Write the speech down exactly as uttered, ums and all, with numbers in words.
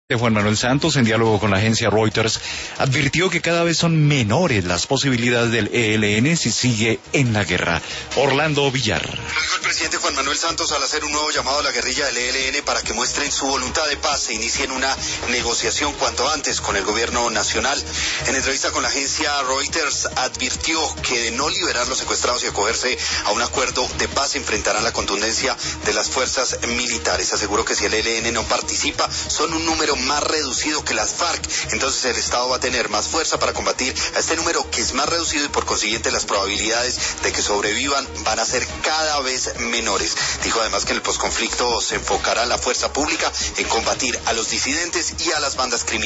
Juan Manuel Santos, en diálogo con la agencia Reuters, advirtió que cada vez son menores las posibilidades del E L N si sigue en la guerra. Orlando Villar. Lo dijo el presidente Juan Manuel Santos al hacer un nuevo llamado a la guerrilla del E L N para que muestren su voluntad de paz e inicien una negociación cuanto antes con el gobierno nacional. En entrevista con la agencia Reuters, advirtió que de no liberar los secuestrados y acogerse a un acuerdo de paz enfrentarán la contundencia de las fuerzas militares. Aseguró que si el E L N no participa, son un número más reducido que las FARC, entonces el Estado va a tener más fuerza para combatir a este número que es más reducido y por consiguiente las probabilidades de que sobrevivan van a ser cada vez menores. Dijo además que en el posconflicto se enfocará la fuerza pública en combatir a los disidentes y a las bandas criminales.